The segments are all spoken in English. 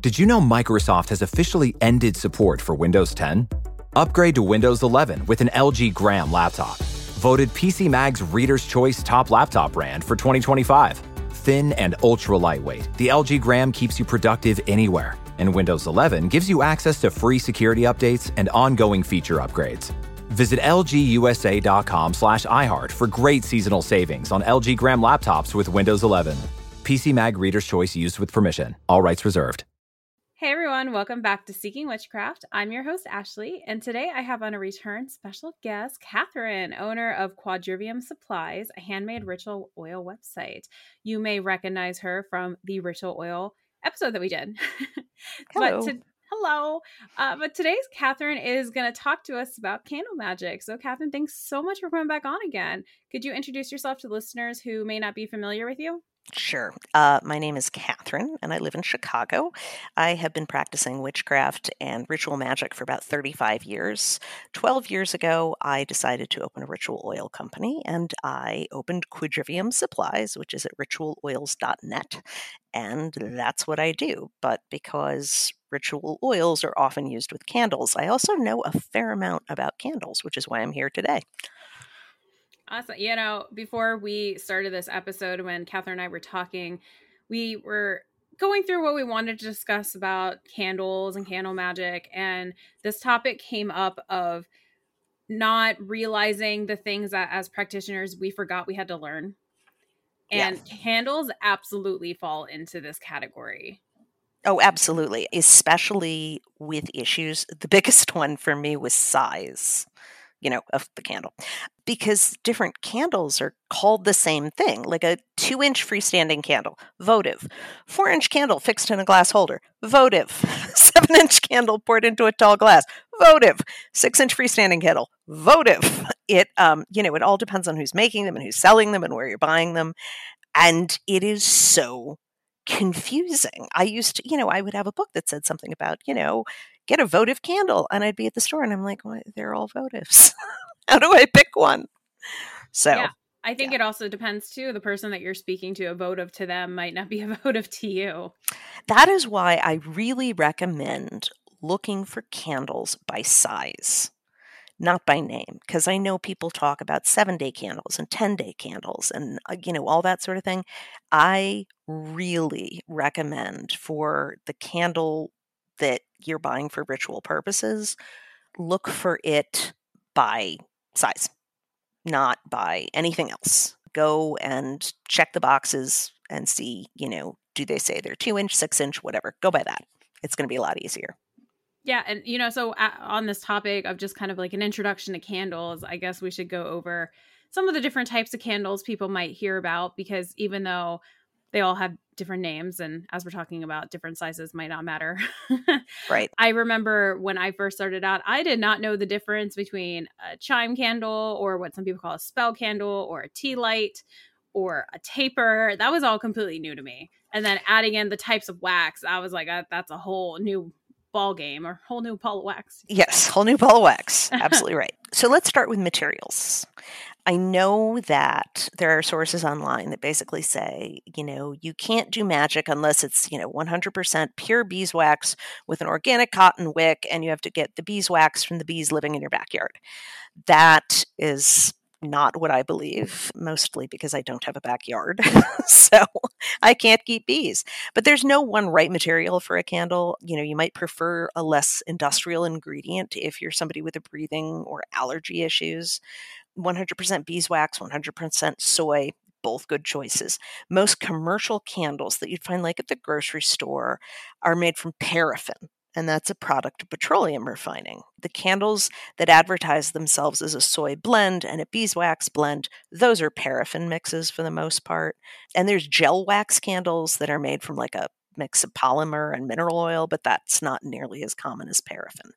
Did you know Microsoft has officially ended support for Windows 10? Upgrade to Windows 11 with an LG Gram laptop. Voted PC Mag's Reader's Choice Top Laptop Brand for 2025. Thin and ultra lightweight, the LG Gram keeps you productive anywhere. And Windows 11 gives you access to free security updates and ongoing feature upgrades. Visit lgusa.com/iHeart for great seasonal savings on LG Gram laptops with Windows 11. PC Mag Reader's Choice used with permission. All rights reserved. Hey everyone, welcome back to Seeking Witchcraft. I'm your host, Ashley, and today I have on a return special guest, Catherine, owner of Quadrivium Supplies, a handmade ritual oil website. You may recognize her from the ritual oil episode that we did. Hello. But today's Catherine is going to talk to us about candle magic. So Catherine, thanks so much for coming back on again. Could you introduce yourself to listeners who may not be familiar with you? Sure. My name is Catherine, and I live in Chicago. I have been practicing witchcraft and ritual magic for about 35 years. 12 years ago, I decided to open a ritual oil company, and I opened Quadrivium Supplies, which is at ritualoils.net, and that's what I do. But because ritual oils are often used with candles, I also know a fair amount about candles, which is why I'm here today. Awesome. You know, before we started this episode, when Catherine and I were talking, we were going through what we wanted to discuss about candles and candle magic. And this topic came up of not realizing the things that as practitioners we forgot we had to learn. And candles absolutely fall into this category. Oh, absolutely. Especially with issues. The biggest one for me was size, of the candle. Because different candles are called the same thing, like a 2-inch freestanding candle, votive. 4-inch candle fixed in a glass holder, votive. 7-inch candle poured into a tall glass, votive. 6-inch freestanding candle, votive. It all depends on who's making them and who's selling them and where you're buying them. And it is so confusing. I would have a book that said something about, get a votive candle. And I'd be at the store and I'm like, well, they're all votives. How do I pick one? So yeah, I think it also depends too. The person that you're speaking to, a votive to them might not be a votive to you. That is why I really recommend looking for candles by size, not by name, because I know people talk about 7-day candles and 10-day candles and, all that sort of thing. I really recommend for the candle that you're buying for ritual purposes, look for it by size, not by anything else. Go and check the boxes and see, do they say they're 2-inch, 6-inch, whatever. Go by that. It's going to be a lot easier. Yeah. And, so on this topic of just kind of like an introduction to candles, I guess we should go over some of the different types of candles people might hear about, because even though they all have different names, and as we're talking about, different sizes might not matter. Right. I remember when I first started out, I did not know the difference between a chime candle or what some people call a spell candle or a tea light or a taper. That was all completely new to me. And then adding in the types of wax, I was like, that's a whole new ball game, or whole new ball of wax. Yes, whole new ball of wax. Absolutely right. So let's start with materials. I know that there are sources online that basically say, you can't do magic unless it's, 100% pure beeswax with an organic cotton wick, and you have to get the beeswax from the bees living in your backyard. That is not what I believe, mostly because I don't have a backyard, so I can't keep bees. But there's no one right material for a candle. You might prefer a less industrial ingredient if you're somebody with a breathing or allergy issues. 100% beeswax, 100% soy, both good choices. Most commercial candles that you'd find like at the grocery store are made from paraffin, and that's a product of petroleum refining. The candles that advertise themselves as a soy blend and a beeswax blend, those are paraffin mixes for the most part. And there's gel wax candles that are made from like a mix of polymer and mineral oil, but that's not nearly as common as paraffin.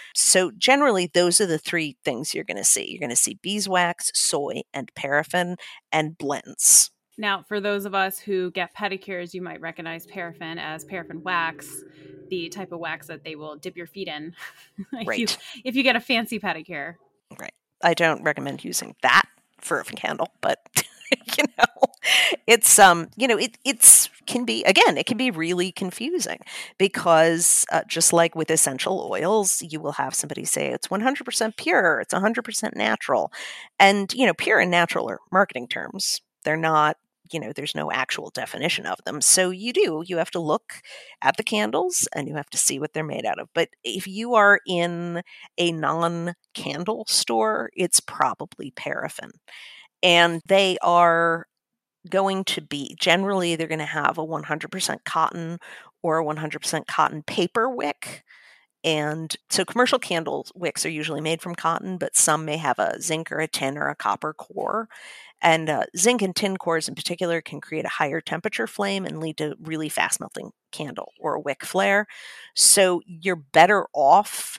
So generally, those are the three things you're going to see. You're going to see beeswax, soy, and paraffin, and blends. Now, for those of us who get pedicures, you might recognize paraffin as paraffin wax, the type of wax that they will dip your feet in Right. if you get a fancy pedicure. Right. I don't recommend using that for a candle, but It's it's can be, again, it can be really confusing because just like with essential oils, you will have somebody say it's 100% pure, it's 100% natural. And pure and natural are marketing terms. They're not, there's no actual definition of them. So you have to look at the candles and you have to see what they're made out of. But if you are in a non-candle store, it's probably paraffin. And they are going to be, generally, they're going to have a 100% cotton or a 100% cotton paper wick. And so commercial candle wicks are usually made from cotton, but some may have a zinc or a tin or a copper core. And zinc and tin cores in particular can create a higher temperature flame and lead to really fast melting candle or a wick flare. So you're better off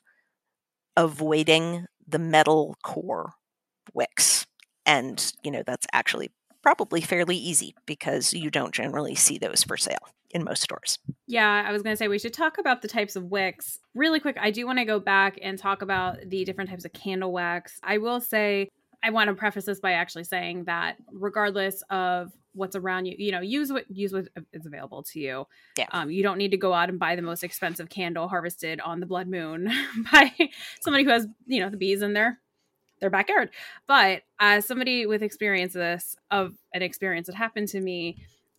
avoiding the metal core wicks. And, that's actually probably fairly easy because you don't generally see those for sale in most stores. Yeah, I was going to say we should talk about the types of wicks really quick. I do want to go back and talk about the different types of candle wax. I will say, I want to preface this by actually saying that regardless of what's around you, use what is available to you. Yeah. You don't need to go out and buy the most expensive candle harvested on the blood moon by somebody who has, the bees in their backyard. But as somebody with experience of an experience that happened to me,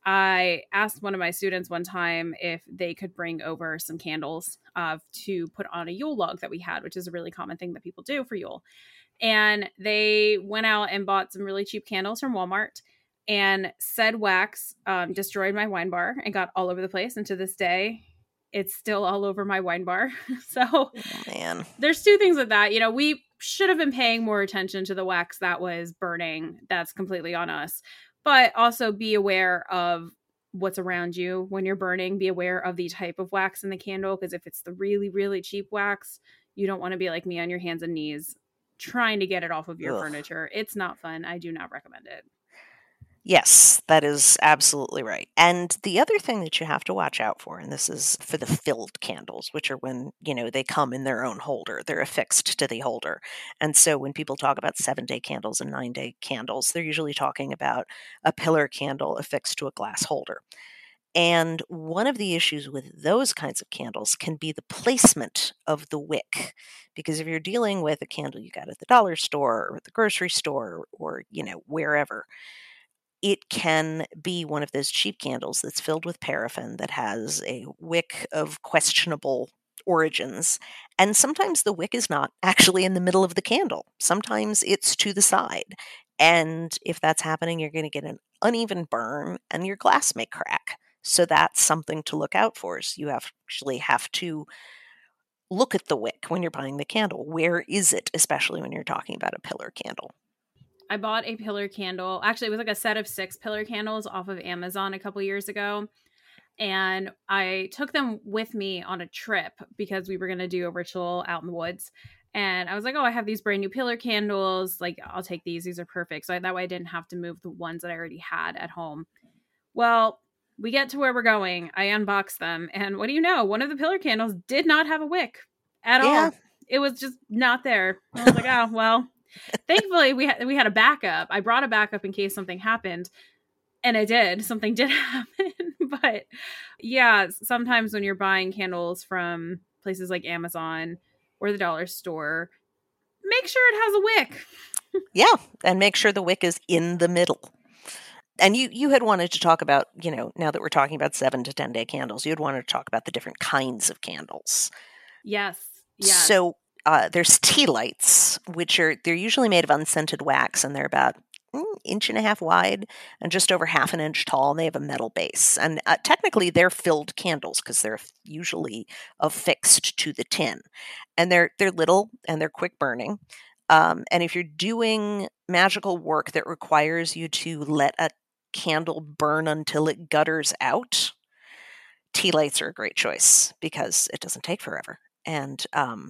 I asked one of my students one time if they could bring over some candles to put on a Yule log that we had, which is a really common thing that people do for Yule. And they went out and bought some really cheap candles from Walmart, and said wax destroyed my wine bar and got all over the place. And to this day, it's still all over my wine bar. So man, there's two things with that. We should have been paying more attention to the wax that was burning. That's completely on us. But also be aware of what's around you when you're burning. Be aware of the type of wax in the candle, because if it's the really, really cheap wax, you don't want to be like me on your hands and knees trying to get it off of your furniture. It's not fun. I do not recommend it. Yes, that is absolutely right. And the other thing that you have to watch out for, and this is for the filled candles, which are when, they come in their own holder, they're affixed to the holder. And so when people talk about 7-day candles and 9-day candles, they're usually talking about a pillar candle affixed to a glass holder. And one of the issues with those kinds of candles can be the placement of the wick. Because if you're dealing with a candle you got at the dollar store or at the grocery store or, wherever, it can be one of those cheap candles that's filled with paraffin that has a wick of questionable origins. And sometimes the wick is not actually in the middle of the candle. Sometimes it's to the side. And if that's happening, you're going to get an uneven burn and your glass may crack. So that's something to look out for. So you actually have to look at the wick when you're buying the candle. Where is it, especially when you're talking about a pillar candle? I bought a pillar candle. Actually, it was like a set of 6 pillar candles off of Amazon a couple years ago. And I took them with me on a trip because we were going to do a ritual out in the woods. And I was like, oh, I have these brand new pillar candles. Like, I'll take these. These are perfect. So that way I didn't have to move the ones that I already had at home. Well, we get to where we're going. I unboxed them. And what do you know? One of the pillar candles did not have a wick at all. It was just not there. I was like, oh, well. Thankfully, we had a backup. I brought a backup in case something happened, and it did. Something did happen. But yeah, sometimes when you're buying candles from places like Amazon or the dollar store, make sure it has a wick. Yeah, and make sure the wick is in the middle. And you had wanted to talk about, now that we're talking about 7 to 10-day candles, you had wanted to talk about the different kinds of candles. Yes. So there's tea lights, they're usually made of unscented wax, and they're about 1.5 inches wide and just over 1/2 inch tall, and they have a metal base. And technically, they're filled candles because they're usually affixed to the tin, and they're little and they're quick burning. And if you're doing magical work that requires you to let a candle burn until it gutters out, tea lights are a great choice because it doesn't take forever. And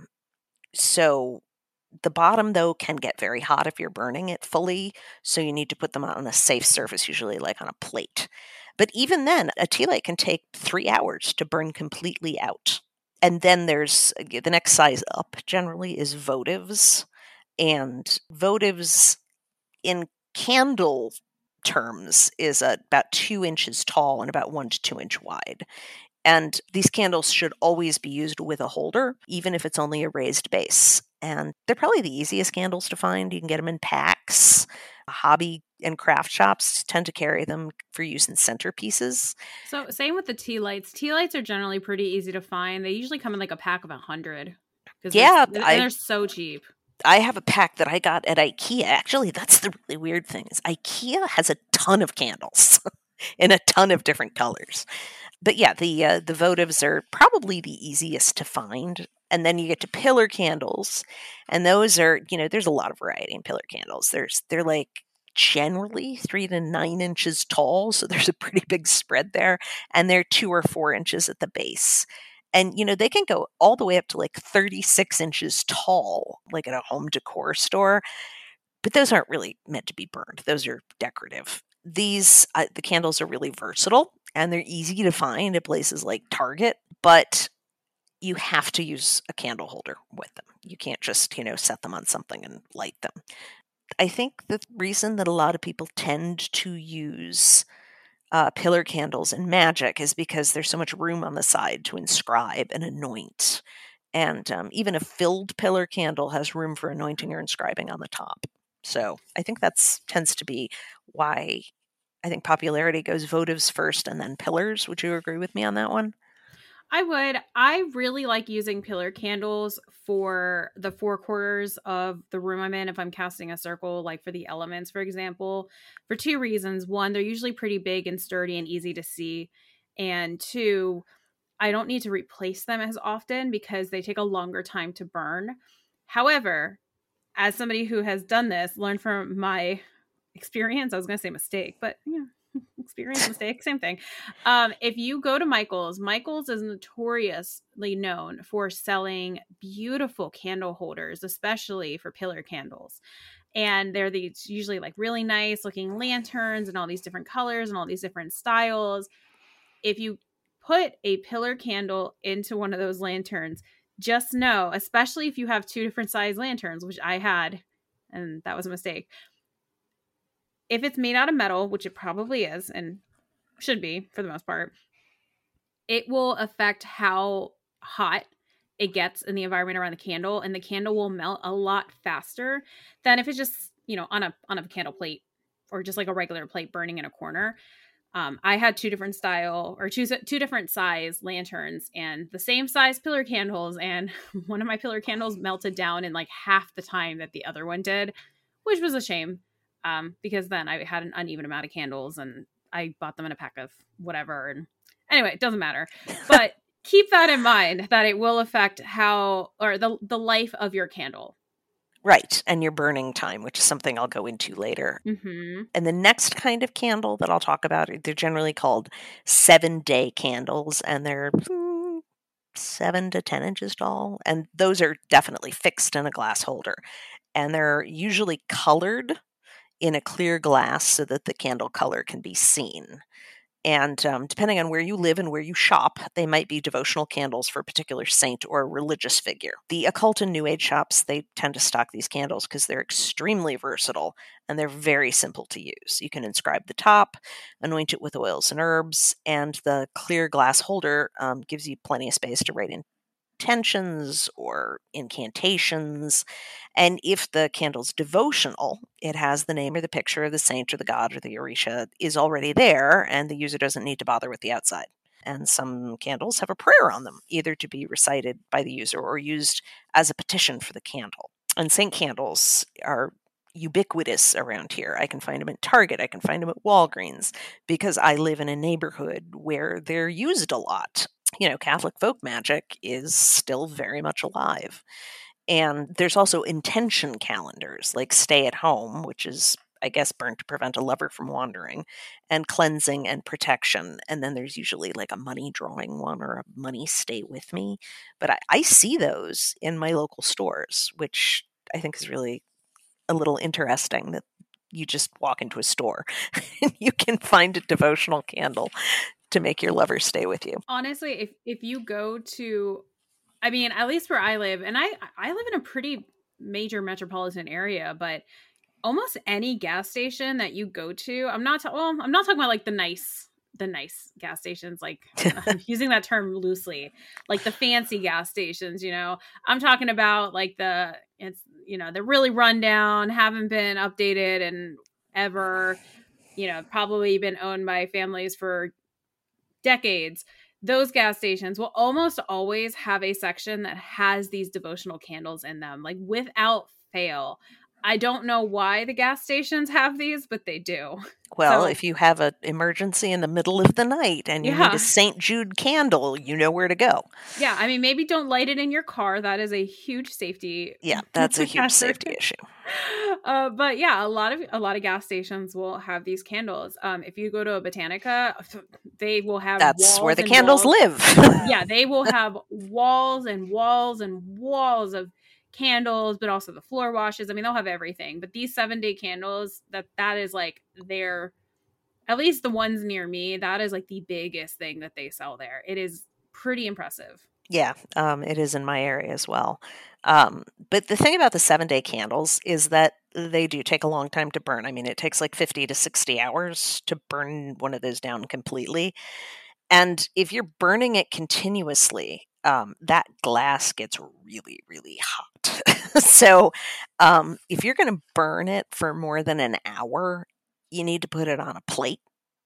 so the bottom, though, can get very hot if you're burning it fully, so you need to put them on a safe surface, usually like on a plate. But even then, a tea light can take 3 hours to burn completely out. And then there's the next size up, generally, is votives. And votives in candle terms is about 2 inches tall and about 1 to 2 inch wide. And these candles should always be used with a holder, even if it's only a raised base. And they're probably the easiest candles to find. You can get them in packs. Hobby and craft shops tend to carry them for use in centerpieces. So same with the tea lights. Tea lights are generally pretty easy to find. They usually come in like a pack of 100. Yeah. They're so cheap. I have a pack that I got at IKEA. Actually, that's the really weird thing is IKEA has a ton of candles in a ton of different colors. But yeah, the votives are probably the easiest to find. And then you get to pillar candles. And those are, there's a lot of variety in pillar candles. They're like generally 3 to 9 inches tall. So there's a pretty big spread there. And they're 2 or 4 inches at the base. And, they can go all the way up to like 36 inches tall, like at a home decor store. But those aren't really meant to be burned. Those are decorative. These, the candles are really versatile and they're easy to find at places like Target, but you have to use a candle holder with them. You can't just, set them on something and light them. I think the reason that a lot of people tend to use pillar candles in magic is because there's so much room on the side to inscribe and anoint. And even a filled pillar candle has room for anointing or inscribing on the top. So I think that tends to be why I think popularity goes votives first and then pillars. Would you agree with me on that one? I would. I really like using pillar candles for the 4 quarters of the room I'm in if I'm casting a circle, like for the elements, for example, for 2 reasons. 1, they're usually pretty big and sturdy and easy to see. And 2, I don't need to replace them as often because they take a longer time to burn. However, as somebody who has done this, learned from my experience, I was going to say mistake, but experience, mistake, same thing. If you go to Michael's is notoriously known for selling beautiful candle holders, especially for pillar candles. And they're these usually like really nice looking lanterns and all these different colors and all these different styles. If you put a pillar candle into one of those lanterns, just know, especially if you have 2 different size lanterns, which I had, and that was a mistake. If it's made out of metal, which it probably is and should be for the most part, it will affect how hot it gets in the environment around the candle, and the candle will melt a lot faster than if it's just, on a candle plate or just like a regular plate burning in a corner. I had 2 different style or 2 different size lanterns and the same size pillar candles. And one of my pillar candles melted down in like half the time that the other one did, which was a shame. Because then I had an uneven amount of candles and I bought them in a pack of whatever. And anyway, it doesn't matter, but keep that in mind that it will affect the life of your candle. Right. And your burning time, which is something I'll go into later. Mm-hmm. And the next kind of candle that I'll talk about, they're generally called 7-day candles, and they're 7 to 10 inches tall. And those are definitely fixed in a glass holder. And they're usually colored in a clear glass so that the candle color can be seen. And depending on where you live and where you shop, they might be devotional candles for a particular saint or a religious figure. The occult and New Age shops, they tend to stock these candles because they're extremely versatile and they're very simple to use. You can inscribe the top, anoint it with oils and herbs, and the clear glass holder gives you plenty of space to write in intentions or incantations. And if the candle's devotional, it has the name or the picture of the saint or the god or the Orisha is already there, and the user doesn't need to bother with the outside. And some candles have a prayer on them, either to be recited by the user or used as a petition for the candle. And saint candles are ubiquitous around here. I can find them at Target. I can find them at Walgreens because I live in a neighborhood where they're used a lot. Catholic folk magic is still very much alive. And there's also intention calendars like Stay at Home, which is, I guess, burned to prevent a lover from wandering, and cleansing and protection. And then there's usually like a money drawing one or a money stay with me. But I see those in my local stores, which I think is really a little interesting that you just walk into a store and you can find a devotional candle to make your lover stay with you. Honestly, if you go to, I mean, at least where I live, and I live in a pretty major metropolitan area, but almost any gas station that you go to, I'm not talking about like the nice gas stations, like I'm using that term loosely, like the fancy gas stations, I'm talking about like the really run down, haven't been updated and ever, probably been owned by families for decades. Those gas stations will almost always have a section that has these devotional candles in them, like without fail. I don't know why the gas stations have these, but they do. Well, So, if you have an emergency in the middle of the night and you need yeah. a St. Jude candle, you know where to go. Yeah, I mean, maybe don't light it in your car. That is a huge safety. Yeah, that's a huge hazard. safety issue. But yeah, a lot of gas stations will have these candles. If you go to a Botanica, they will have That's walls where the and candles walls. live. Yeah, they will have walls and walls and walls of candles, but also the floor washes. I mean, they'll have everything. But these 7-day candles, that is like their, at least the ones near me, that is like the biggest thing that they sell there. It is pretty impressive. Yeah, it is in my area as well. But the thing about the 7-day candles is that they do take a long time to burn. I mean, it takes like 50 to 60 hours to burn one of those down completely. And if you're burning it continuously, that glass gets really, really hot. So if you're going to burn it for more than an hour, you need to put it on a plate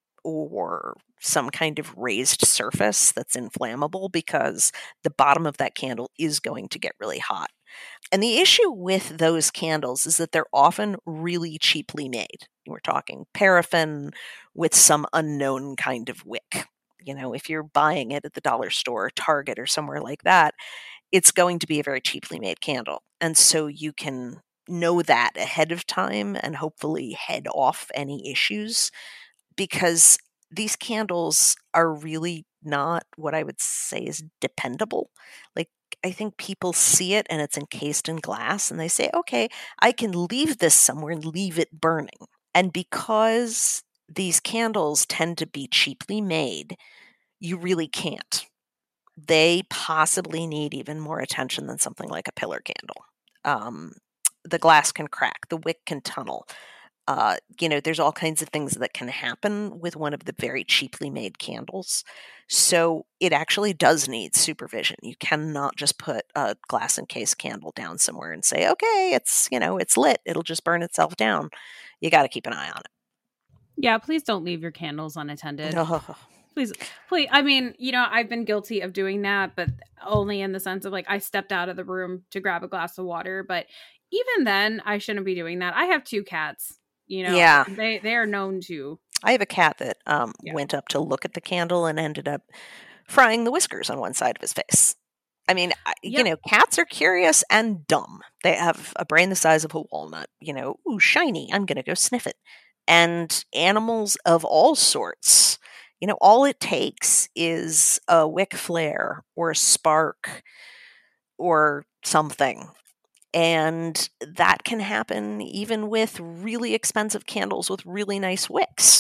or some kind of raised surface that's inflammable, because the bottom of that candle is going to get really hot. And the issue with those candles is that they're often really cheaply made. We're talking paraffin with some unknown kind of wick. If you're buying it at the dollar store, Target, or somewhere like that, it's going to be a very cheaply made candle. And so you can know that ahead of time and hopefully head off any issues, because these candles are really not what I would say is dependable. Like, I think people see it and it's encased in glass and they say, okay, I can leave this somewhere and leave it burning. And because these candles tend to be cheaply made, you really can't. They possibly need even more attention than something like a pillar candle. The glass can crack, the wick can tunnel. There's all kinds of things that can happen with one of the very cheaply made candles. So it actually does need supervision. You cannot just put a glass encased candle down somewhere and say, okay, it's lit. It'll just burn itself down. You got to keep an eye on it. Yeah, please don't leave your candles unattended. No. Please. I mean, I've been guilty of doing that, but only in the sense of like I stepped out of the room to grab a glass of water. But even then, I shouldn't be doing that. I have 2 cats. Yeah. They are known to. I have a cat that went up to look at the candle and ended up frying the whiskers on one side of his face. I mean, cats are curious and dumb. They have a brain the size of a walnut. Ooh, shiny, I'm going to go sniff it. And animals of all sorts, all it takes is a wick flare or a spark or something. And that can happen even with really expensive candles with really nice wicks.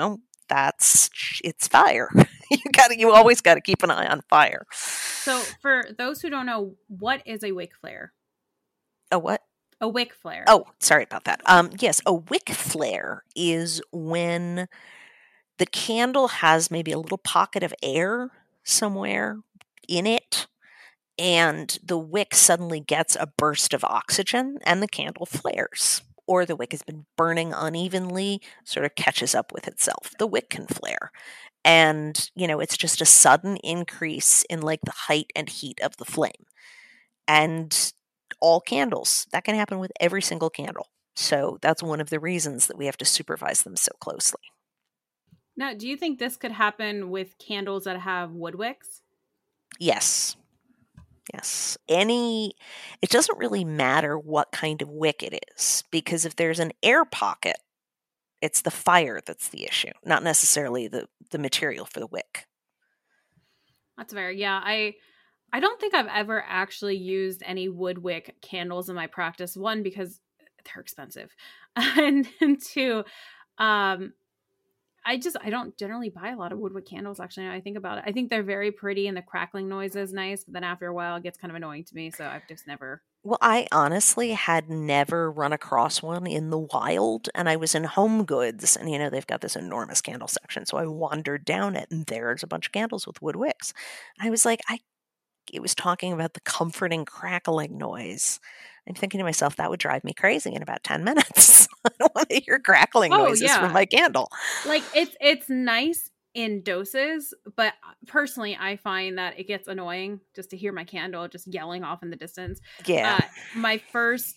It's fire. You always got to keep an eye on fire. So for those who don't know, what is a wick flare? A what? A wick flare. Oh, sorry about that. Yes, a wick flare is when the candle has maybe a little pocket of air somewhere in it, and the wick suddenly gets a burst of oxygen and the candle flares. Or the wick has been burning unevenly, sort of catches up with itself. The wick can flare. And, it's just a sudden increase in like the height and heat of the flame. And all candles, that can happen with every single candle. So that's one of the reasons that we have to supervise them so closely. Now, do you think this could happen with candles that have wood wicks? Yes. Yes. It doesn't really matter what kind of wick it is, because if there's an air pocket, it's the fire that's the issue, not necessarily the material for the wick. That's fair. Yeah, I don't think I've ever actually used any wood wick candles in my practice. One, because they're expensive, and 2, I don't generally buy a lot of woodwick candles, actually. Now I think about it. I think they're very pretty and the crackling noise is nice, but then after a while it gets kind of annoying to me. So I've just never. Well, I honestly had never run across one in the wild, and I was in Home Goods, and they've got this enormous candle section. So I wandered down it, and there's a bunch of candles with wood wicks. And I was like, it was talking about the comforting crackling noise. I'm thinking to myself, that would drive me crazy in about 10 minutes. I don't want to hear crackling noises from my candle. Like it's nice in doses, but personally I find that it gets annoying just to hear my candle just yelling off in the distance. Yeah. My first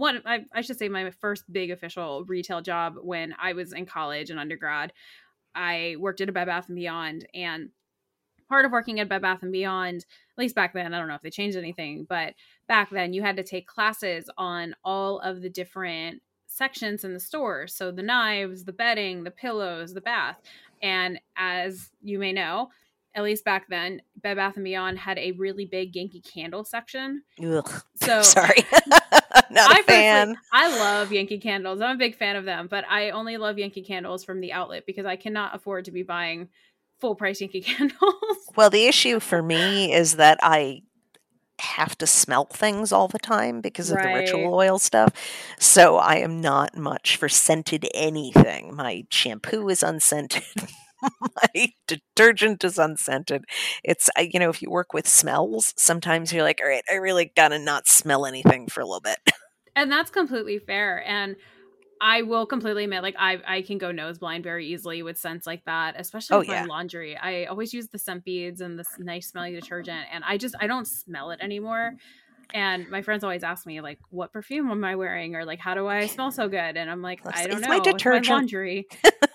big official retail job when I was in college and undergrad, I worked at a Bed Bath & Beyond, and part of working at Bed Bath & Beyond, at least back then, I don't know if they changed anything, but back then you had to take classes on all of the different sections in the store. So the knives, the bedding, the pillows, the bath. And as you may know, at least back then, Bed Bath & Beyond had a really big Yankee Candle section. Ugh. So sorry. Not a fan. I love Yankee Candles. I'm a big fan of them, but I only love Yankee Candles from the outlet because I cannot afford to be buying full price Yankee Candles. Well, the issue for me is that I have to smell things all the time because of the ritual oil stuff. So I am not much for scented anything. My shampoo is unscented. My detergent is unscented. It's, if you work with smells, sometimes you're like, all right, I really gotta not smell anything for a little bit. And that's completely fair. And I will completely admit, like, I can go nose blind very easily with scents like that, especially with my laundry. I always use the scent beads and this nice smelling detergent, and I don't smell it anymore. And my friends always ask me, like, what perfume am I wearing? Or, like, how do I smell so good? And I'm like, I don't know. My detergent. It's my laundry.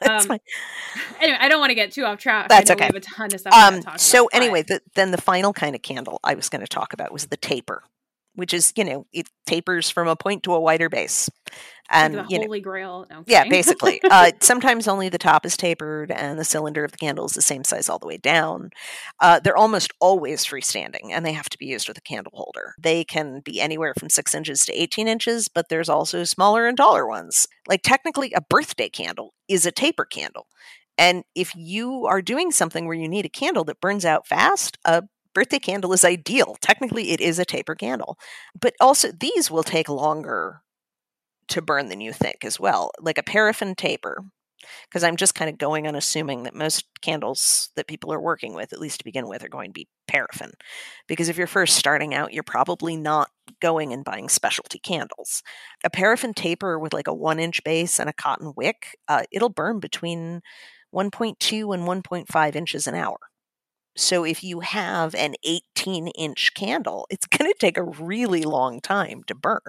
Anyway, I don't want to get too off track. That's okay. We have a ton of stuff so anyway, then the final kind of candle I was going to talk about was the taper, which is, it tapers from a point to a wider base. And like the Holy Grail. No, yeah, basically. Sometimes only the top is tapered and the cylinder of the candle is the same size all the way down. They're almost always freestanding, and they have to be used with a candle holder. They can be anywhere from 6 inches to 18 inches, but there's also smaller and taller ones. Like, technically, a birthday candle is a taper candle. And if you are doing something where you need a candle that burns out fast, a birthday candle is ideal. Technically, it is a taper candle. But also, these will take longer to burn than you think as well. Like a paraffin taper, because I'm just kind of going on assuming that most candles that people are working with, at least to begin with, are going to be paraffin. Because if you're first starting out, you're probably not going and buying specialty candles. A paraffin taper with like a 1-inch base and a cotton wick, it'll burn between 1.2 and 1.5 inches an hour. So if you have an 18-inch candle, it's going to take a really long time to burn.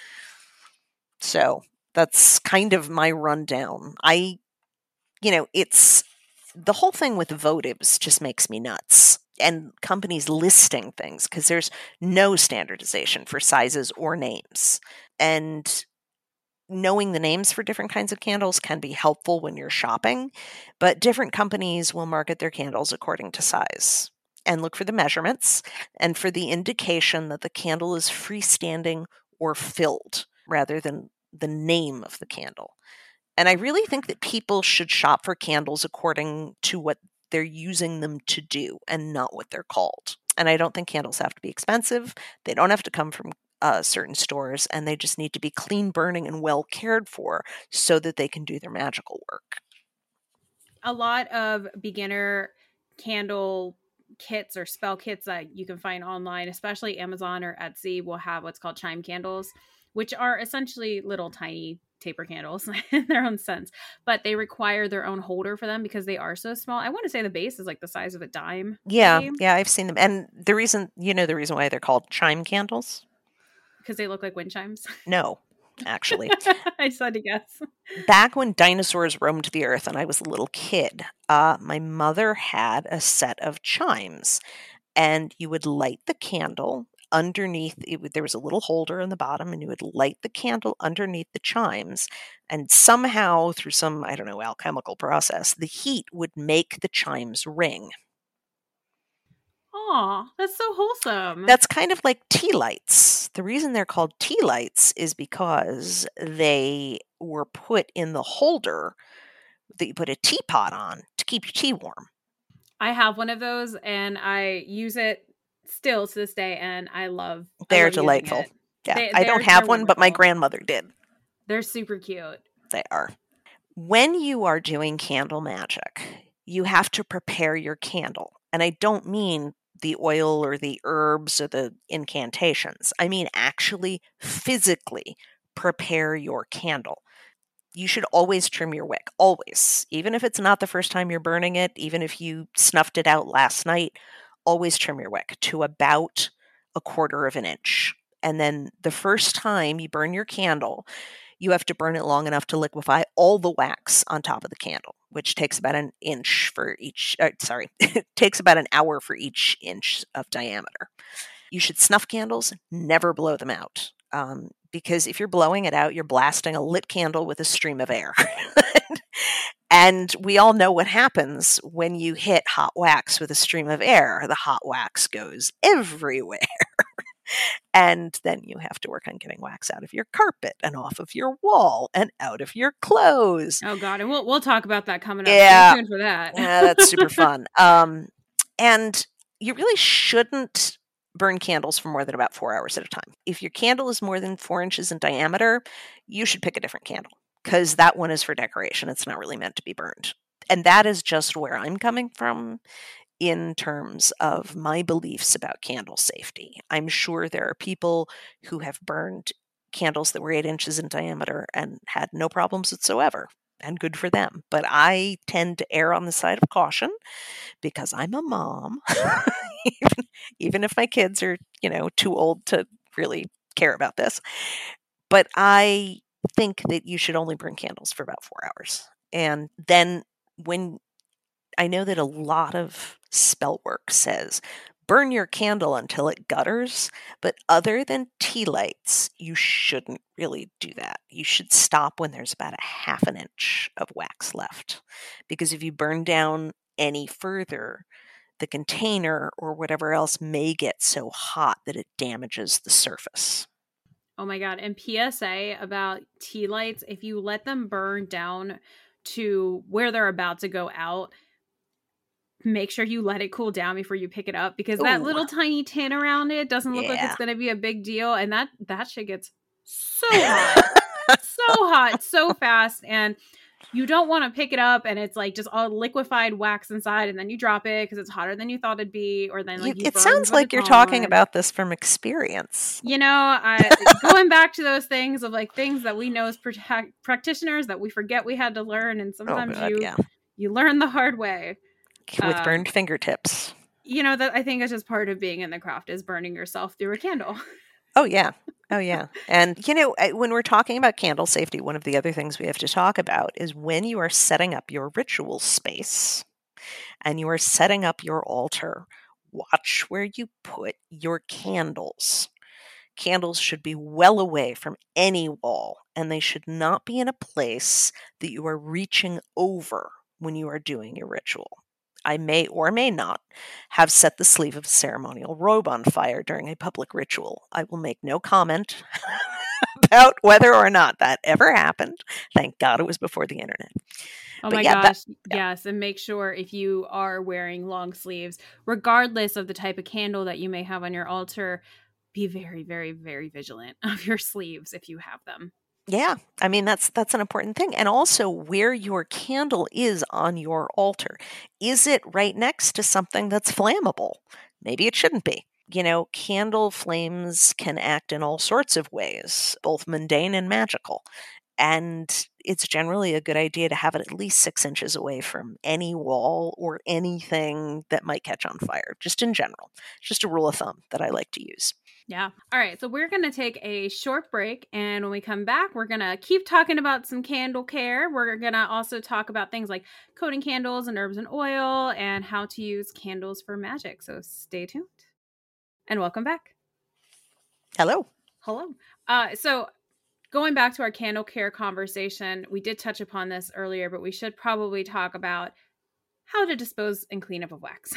So that's kind of my rundown. It's the whole thing with votives just makes me nuts. And companies listing things because there's no standardization for sizes or names. And knowing the names for different kinds of candles can be helpful when you're shopping, but different companies will market their candles according to size. And look for the measurements and for the indication that the candle is freestanding or filled, rather than the name of the candle. And I really think that people should shop for candles according to what they're using them to do and not what they're called. And I don't think candles have to be expensive. They don't have to come from certain stores, and they just need to be clean burning and well cared for so that they can do their magical work. A lot of beginner candle kits or spell kits that you can find online, especially Amazon or Etsy, will have what's called chime candles, which are essentially little tiny taper candles in their own sense, but they require their own holder for them because they are so small. I want to say the base is like the size of a dime. Yeah, I've seen them. And the reason why they're called chime candles? Because they look like wind chimes? No, actually. I just had to guess. Back when dinosaurs roamed the earth and I was a little kid, my mother had a set of chimes, and you would light the candle underneath. There was a little holder in the bottom, and you would light the candle underneath the chimes, and somehow through some, I don't know, alchemical process, the heat would make the chimes ring. Aw, that's so wholesome. That's kind of like tea lights. The reason they're called tea lights is because they were put in the holder that you put a teapot on to keep your tea warm. I have one of those, and I use it still to this day, and I love They're using delightful. it. Yeah, I don't have one, but my grandmother did. They're super cute. They are. When you are doing candle magic, you have to prepare your candle. And I don't mean the oil or the herbs or the incantations. I mean actually physically prepare your candle. You should always trim your wick, always. Even if it's not the first time you're burning it, even if you snuffed it out last night, always trim your wick to about 1/4 of an inch. And then the first time you burn your candle, you have to burn it long enough to liquefy all the wax on top of the candle, which takes about an inch for each, it takes about an hour for each inch of diameter. You should snuff candles, never blow them out. Because if you're blowing it out, you're blasting a lit candle with a stream of air. And we all know what happens when you hit hot wax with a stream of air. The hot wax goes everywhere. And then you have to work on getting wax out of your carpet and off of your wall and out of your clothes. Oh God, and we'll talk about that coming up. Yeah, stay tuned for that. Yeah, that's super fun. And you really shouldn't burn candles for more than about 4 hours at a time. If your candle is more than 4 inches in diameter, you should pick a different candle because that one is for decoration. It's not really meant to be burned. And that is just where I'm coming from in terms of my beliefs about candle safety. I'm sure there are people who have burned candles that were 8 inches in diameter and had no problems whatsoever, and good for them. But I tend to err on the side of caution because I'm a mom, even if my kids are, too old to really care about this. But I think that you should only burn candles for about 4 hours. And then I know that a lot of spell work says burn your candle until it gutters, but other than tea lights, you shouldn't really do that. You should stop when there's about 1/2 inch of wax left, because if you burn down any further, the container or whatever else may get so hot that it damages the surface. Oh my God. And PSA about tea lights, if you let them burn down to where they're about to go out, make sure you let it cool down before you pick it up, because that little tiny tin around it doesn't look like it's going to be a big deal. And that shit gets so hot, so hot, so fast. And you don't want to pick it up and it's like just all liquefied wax inside, and then you drop it because it's hotter than you thought it'd be, or then like it sounds like you're talking about this from experience. Going back to those things of like things that we know as practitioners that we forget we had to learn, and sometimes you learn the hard way with burned fingertips. That I think is just part of being in the craft, is burning yourself through a candle. Oh yeah. And, when we're talking about candle safety, one of the other things we have to talk about is when you are setting up your ritual space and you are setting up your altar, watch where you put your candles. Candles should be well away from any wall, and they should not be in a place that you are reaching over when you are doing your ritual. I may or may not have set the sleeve of a ceremonial robe on fire during a public ritual. I will make no comment about whether or not that ever happened. Thank God it was before the internet. Oh my gosh, yes. And make sure if you are wearing long sleeves, regardless of the type of candle that you may have on your altar, be very, very, very vigilant of your sleeves if you have them. Yeah, I mean, that's an important thing. And also where your candle is on your altar. Is it right next to something that's flammable? Maybe it shouldn't be. Candle flames can act in all sorts of ways, both mundane and magical. And it's generally a good idea to have it at least 6 inches away from any wall or anything that might catch on fire, just in general. Just a rule of thumb that I like to use. Yeah. All right. So we're going to take a short break. And when we come back, we're going to keep talking about some candle care. We're going to also talk about things like coating candles and herbs and oil and how to use candles for magic. So stay tuned. And welcome back. Hello. So going back to our candle care conversation, we did touch upon this earlier, but we should probably talk about how to dispose and clean up of wax.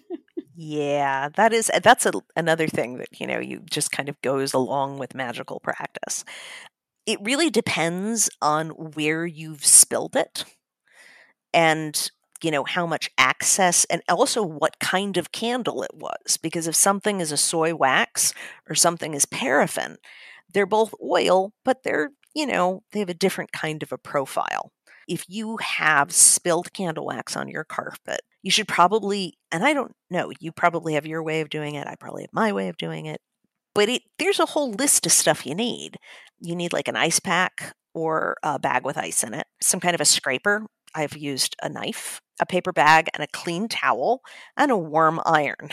Yeah, that's another thing that, you just kind of goes along with magical practice. It really depends on where you've spilled it. and how much access, and also what kind of candle it was. Because if something is a soy wax or something is paraffin, they're both oil, but they're, they have a different kind of a profile. If you have spilled candle wax on your carpet, you should probably, and I don't know, you probably have your way of doing it. I probably have my way of doing it. But there's a whole list of stuff you need. You need like an ice pack or a bag with ice in it, some kind of a scraper. I've used a knife, a paper bag, and a clean towel, and a warm iron.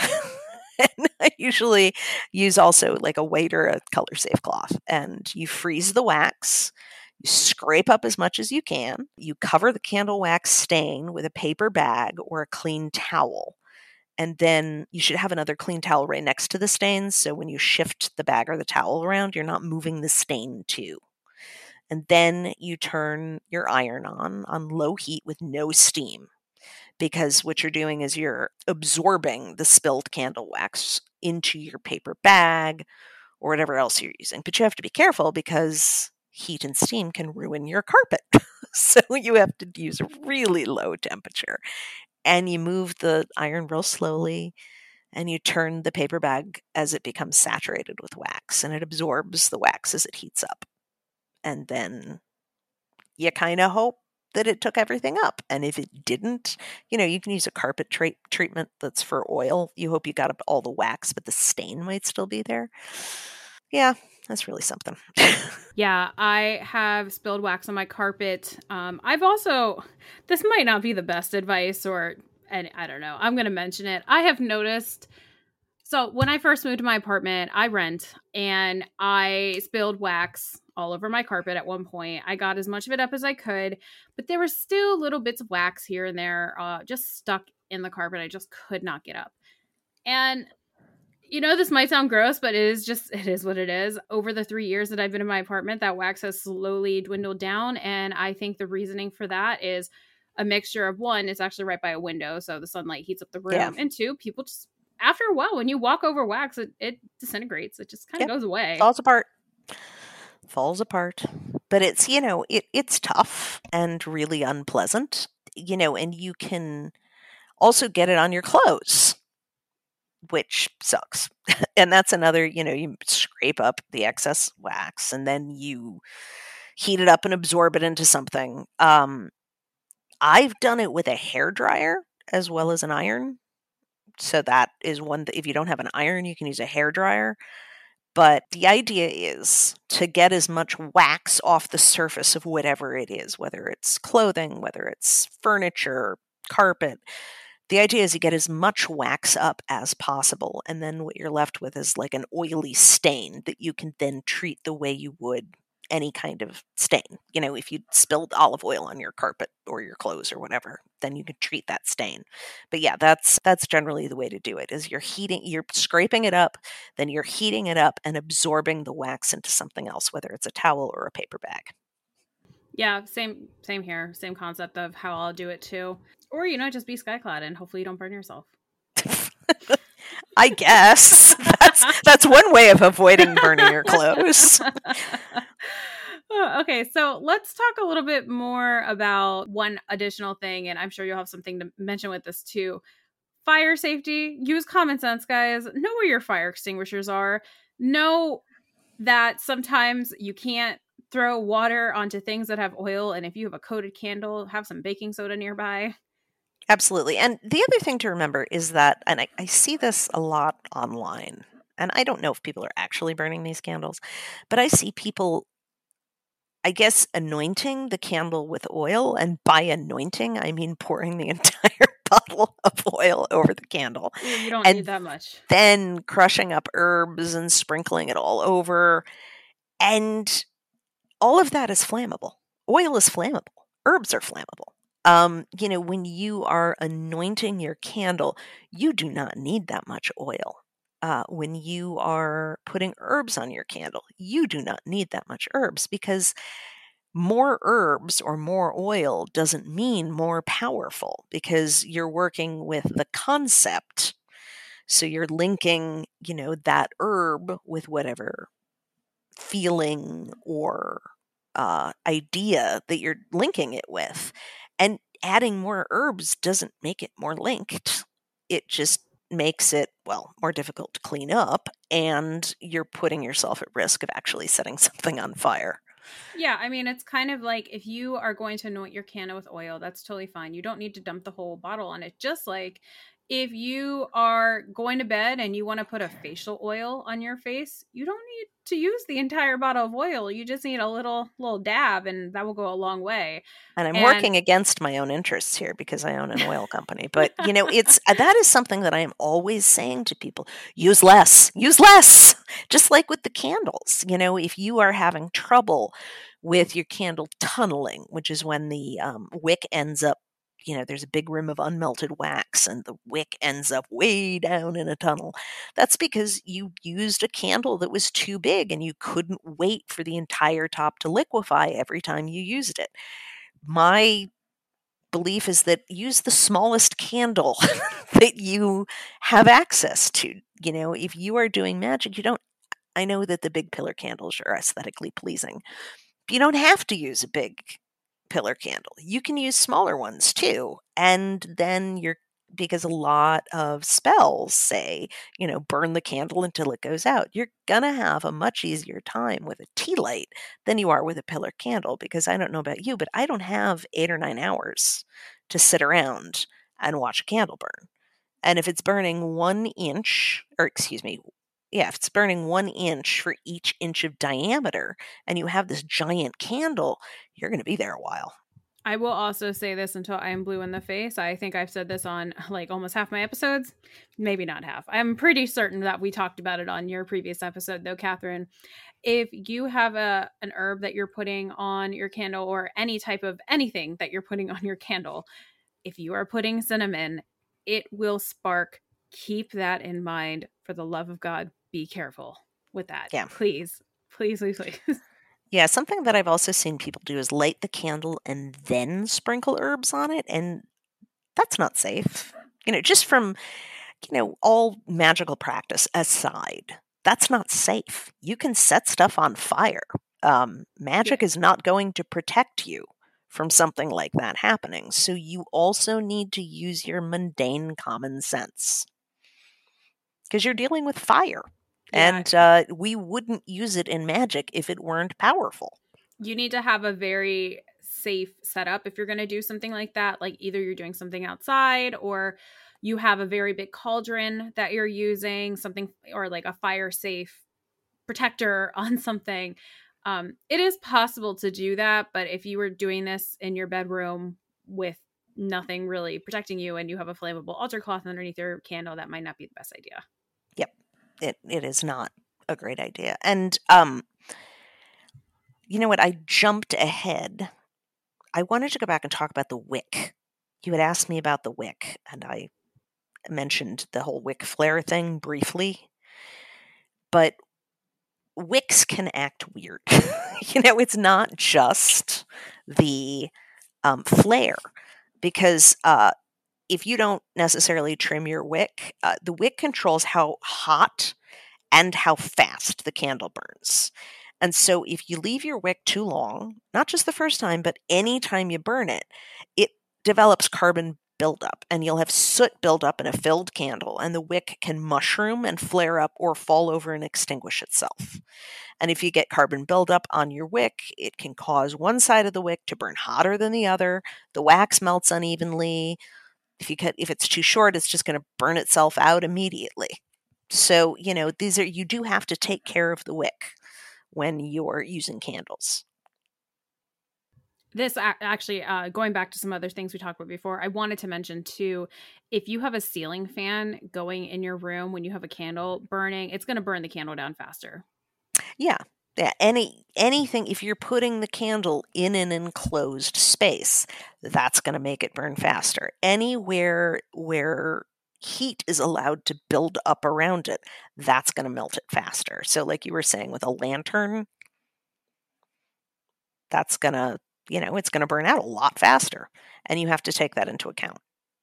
And I usually use also like a weight or a color safe cloth. And you freeze the wax. You scrape up as much as you can. You cover the candle wax stain with a paper bag or a clean towel. And then you should have another clean towel right next to the stains. So when you shift the bag or the towel around, you're not moving the stain too. And then you turn your iron on low heat with no steam. Because what you're doing is you're absorbing the spilled candle wax into your paper bag or whatever else you're using. But you have to be careful because heat and steam can ruin your carpet. So you have to use a really low temperature. And you move the iron real slowly, and you turn the paper bag as it becomes saturated with wax, and it absorbs the wax as it heats up. And then you kind of hope that it took everything up. And if it didn't, you can use a carpet treatment that's for oil. You hope you got up all the wax, but the stain might still be there. Yeah, that's really something. Yeah, I have spilled wax on my carpet. I've also, this might not be the best advice, and I don't know, I'm going to mention it. I have noticed, so when I first moved to my apartment, I rent, and I spilled wax all over my carpet at one point. I got as much of it up as I could, but there were still little bits of wax here and there, just stuck in the carpet. I just could not get up. And this might sound gross, but it is what it is. Over the 3 years that I've been in my apartment, that wax has slowly dwindled down. And I think the reasoning for that is a mixture of, one, it's actually right by a window, so the sunlight heats up the room. Yeah. And two, people just, after a while, when you walk over wax, it disintegrates. It just kind of goes away. Falls apart. But it's, it's tough and really unpleasant, and you can also get it on your clothes, which sucks. And that's another, you scrape up the excess wax and then you heat it up and absorb it into something. I've done it with a hairdryer as well as an iron. So that is one that if you don't have an iron, you can use a hairdryer. But the idea is to get as much wax off the surface of whatever it is, whether it's clothing, whether it's furniture, carpet. The idea is you get as much wax up as possible, and then what you're left with is like an oily stain that you can then treat the way you would any kind of stain. If you spilled olive oil on your carpet or your clothes or whatever, then you can treat that stain. But yeah, that's generally the way to do it, is you're scraping it up, then you're heating it up and absorbing the wax into something else, whether it's a towel or a paper bag. Yeah, same here. Same concept of how I'll do it too. Or, just be skyclad and hopefully you don't burn yourself. I guess. That's one way of avoiding burning your clothes. Okay, so let's talk a little bit more about one additional thing, and I'm sure you'll have something to mention with this too. Fire safety. Use common sense, guys. Know where your fire extinguishers are. Know that sometimes you can't throw water onto things that have oil, and if you have a coated candle, have some baking soda nearby. Absolutely. And the other thing to remember is that, and I see this a lot online, and I don't know if people are actually burning these candles, but I see people, I guess, anointing the candle with oil. And by anointing, I mean pouring the entire bottle of oil over the candle. You don't need that much. Then crushing up herbs and sprinkling it all over. And all of that is flammable. Oil is flammable. Herbs are flammable. When you are anointing your candle, you do not need that much oil. When you are putting herbs on your candle, you do not need that much herbs, because more herbs or more oil doesn't mean more powerful, because you're working with the concept. So you're linking, that herb with whatever feeling or idea that you're linking it with. And adding more herbs doesn't make it more linked. It just makes it, well, more difficult to clean up, and you're putting yourself at risk of actually setting something on fire. Yeah, I mean, it's kind of like if you are going to anoint your candle with oil, that's totally fine. You don't need to dump the whole bottle on it. Just like if you are going to bed and you want to put a facial oil on your face, you don't need to use the entire bottle of oil. You just need a little dab, and that will go a long way. And I'm And working against my own interests here because I own an oil company. But, it's that is something that I am always saying to people. Use less. Use less. Just like with the candles. If you are having trouble with your candle tunneling, which is when the wick ends up, there's a big rim of unmelted wax and the wick ends up way down in a tunnel. That's because you used a candle that was too big and you couldn't wait for the entire top to liquefy every time you used it. My belief is that use the smallest candle that you have access to. If you are doing magic, I know that the big pillar candles are aesthetically pleasing, but you don't have to use a big pillar candle. You can use smaller ones too. And then because a lot of spells say, burn the candle until it goes out. You're going to have a much easier time with a tea light than you are with a pillar candle, because I don't know about you, but I don't have 8 or 9 hours to sit around and watch a candle burn. And if it's burning 1 inch, if it's burning 1 inch for each inch of diameter, and you have this giant candle, you're going to be there a while. I will also say this until I am blue in the face. I think I've said this on like almost half my episodes. Maybe not half. I'm pretty certain that we talked about it on your previous episode, though, Catherine. If you have an herb that you're putting on your candle, or any type of anything that you're putting on your candle, if you are putting cinnamon, it will spark. Keep that in mind. For the love of God, be careful with that. Yeah. Please, please, please, please. Yeah, something that I've also seen people do is light the candle and then sprinkle herbs on it, and that's not safe. Just from, all magical practice aside, that's not safe. You can set stuff on fire. Magic is not going to protect you from something like that happening. So you also need to use your mundane common sense, because you're dealing with fire. Yeah. And we wouldn't use it in magic if it weren't powerful. You need to have a very safe setup if you're going to do something like that. Like either you're doing something outside, or you have a very big cauldron that you're using, something, or like a fire safe protector on something. It is possible to do that, but if you were doing this in your bedroom with nothing really protecting you, and you have a flammable altar cloth underneath your candle, that might not be the best idea. Yep. It is not a great idea. And you know what? I jumped ahead. I wanted to go back and talk about the wick. You had asked me about the wick, and I mentioned the whole wick flare thing briefly. But wicks can act weird. It's not just the flare, because if you don't necessarily trim your wick, the wick controls how hot and how fast the candle burns. And so if you leave your wick too long, not just the first time, but any time you burn it, it develops carbon buildup, and you'll have soot buildup in a filled candle, and the wick can mushroom and flare up or fall over and extinguish itself. And if you get carbon buildup on your wick, it can cause one side of the wick to burn hotter than the other. The wax melts unevenly. If it's too short, it's just going to burn itself out immediately. So, you do have to take care of the wick when you're using candles. This actually, going back to some other things we talked about before, I wanted to mention too, if you have a ceiling fan going in your room when you have a candle burning, it's going to burn the candle down faster. Yeah. Yeah, anything, if you're putting the candle in an enclosed space, that's going to make it burn faster. Anywhere where heat is allowed to build up around it, that's going to melt it faster. So like you were saying with a lantern, that's going to, it's going to burn out a lot faster, and you have to take that into account.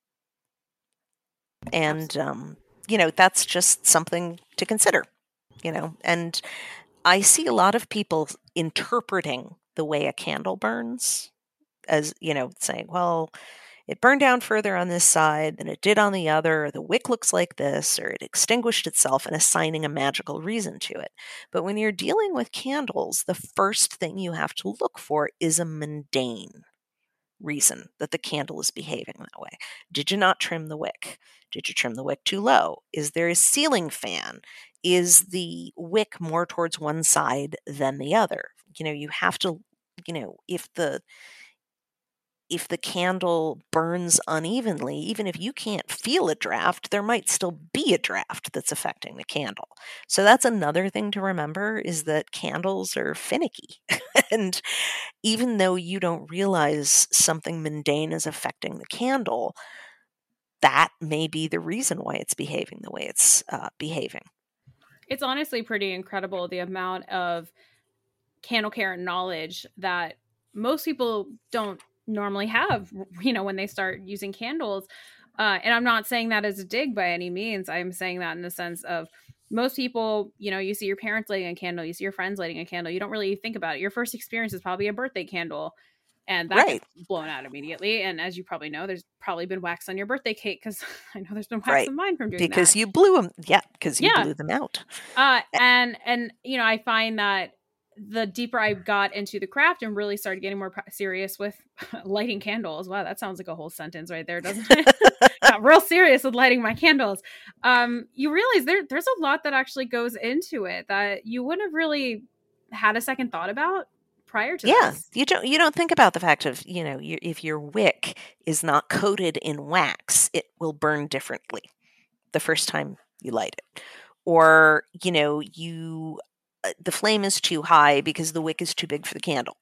And, that's just something to consider, and I see a lot of people interpreting the way a candle burns as, saying, well, it burned down further on this side than it did on the other, or the wick looks like this, or it extinguished itself, and assigning a magical reason to it. But when you're dealing with candles, the first thing you have to look for is a mundane reason that the candle is behaving that way. Did you not trim the wick? Did you trim the wick too low? Is there a ceiling fan? Is the wick more towards one side than the other? You have to, if the candle burns unevenly, even if you can't feel a draft, there might still be a draft that's affecting the candle. So that's another thing to remember, is that candles are finicky. And even though you don't realize something mundane is affecting the candle, that may be the reason why it's behaving the way it's behaving. It's honestly pretty incredible, the amount of candle care knowledge that most people don't normally have, when they start using candles. And I'm not saying that as a dig by any means. I'm saying that in the sense of most people, you see your parents lighting a candle, you see your friends lighting a candle, you don't really think about it. Your first experience is probably a birthday candle, and that gets blown out immediately. And as you probably know, there's probably been wax on your birthday cake, because I know there's been wax on mine from doing because that. You blew them. Yeah, because you blew them out. And I find that the deeper I got into the craft and really started getting more serious with lighting candles. Wow, that sounds like a whole sentence right there, doesn't it? Got real serious with lighting my candles. You realize there's a lot that actually goes into it that you wouldn't have really had a second thought about prior to this. You don't think about the fact of, if your wick is not coated in wax, it will burn differently the first time you light it. Or, the flame is too high because the wick is too big for the candle.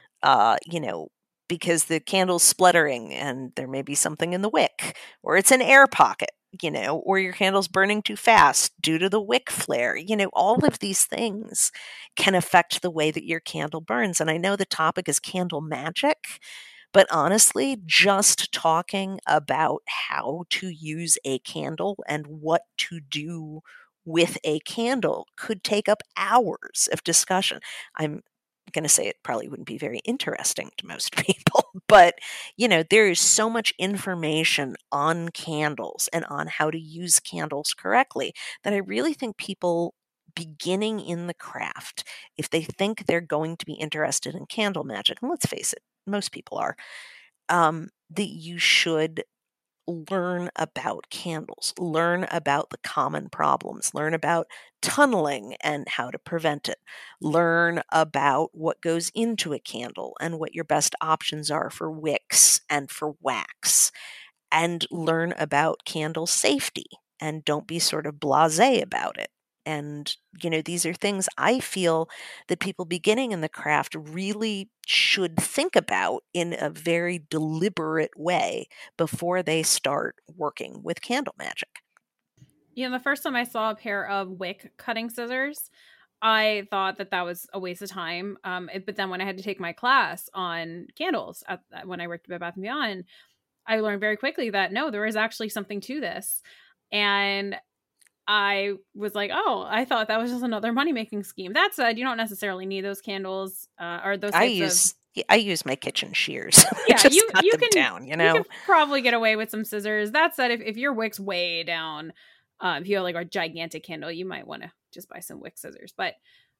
Because the candle's spluttering and there may be something in the wick, or it's an air pocket, or your candle's burning too fast due to the wick flare. All of these things can affect the way that your candle burns. And I know the topic is candle magic, but honestly, just talking about how to use a candle and what to do with a candle could take up hours of discussion. I'm going to say it probably wouldn't be very interesting to most people, but there is so much information on candles and on how to use candles correctly that I really think people beginning in the craft, if they think they're going to be interested in candle magic, and let's face it, most people are, that you should learn about candles, learn about the common problems, learn about tunneling and how to prevent it, learn about what goes into a candle and what your best options are for wicks and for wax, and learn about candle safety, and don't be sort of blasé about it. And, these are things I feel that people beginning in the craft really should think about in a very deliberate way before they start working with candle magic. The first time I saw a pair of wick cutting scissors, I thought that was a waste of time. But then when I had to take my class on candles when I worked at Bed Bath & Beyond, I learned very quickly that no, there is actually something to this. And I was like, oh, I thought that was just another money-making scheme. That said, you don't necessarily need those candles or those types I use my kitchen shears. Yeah, just you cut them can down, You can probably get away with some scissors. That said, if your wick's way down, if you have like a gigantic candle, you might want to just buy some wick scissors. But